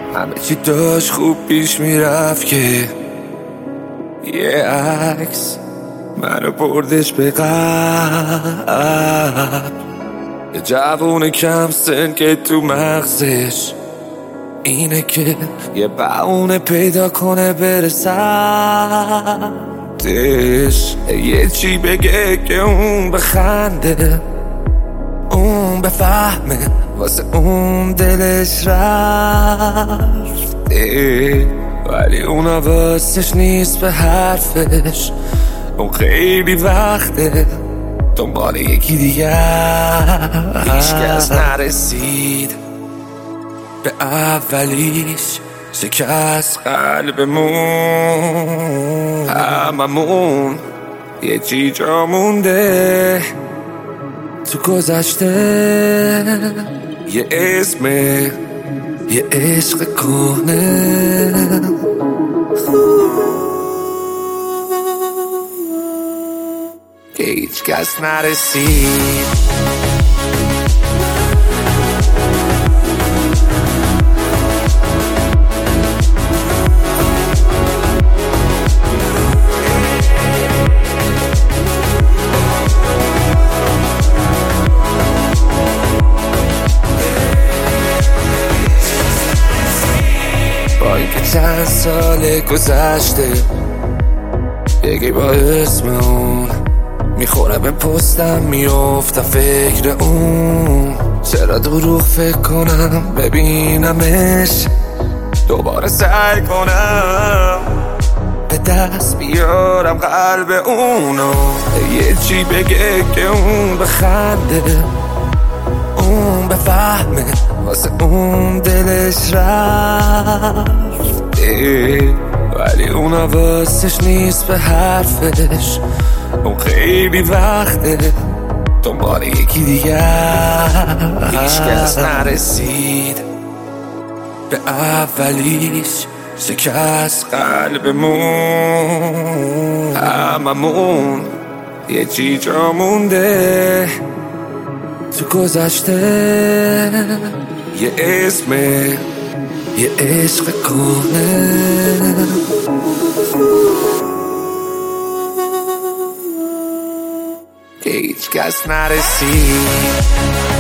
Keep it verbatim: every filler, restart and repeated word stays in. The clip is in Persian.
همه چی داشت خوب پیش میرفت که یه عکس منو بردش به قبل. یه جوون کم سن که تو مغزش اینه که یه بهونه پیدا کنه بره سمتش، یه چی بگه که اون بخنده، اون بفهمه واسه اون دلش رفته، ولی اون حواسش نیست به حرفش. اون خیلی وقته دنبال یکی دیگه، هیچ کس نرسید به اولیش، شکست قلبمون. هممون یه چی جا مونده تو گذشته، یه اسم، یه عشق کهنه که هیچ کس نرسید. با اینکه چند سال گذشته یکی با اسم اون میخوره به پستم، میافتم فکر اون. چرا دروغ فکر کنم ببینمش، دوباره سعی کنم به دست بیارم قلب اونو، یه چی بگه که اون بخنده، اون بفهمه واسه اون دلش رفته، ولی اون حواسش نیست به حرفش. اون خیلی وقته دنبال یکی دیگه، هیچ کس نرسید به اولیش، شکست قلبمون. هممون یه چی جا مونده تو گذشته، یه اسم، یه عشق کهنه که هیچ کس نرسید.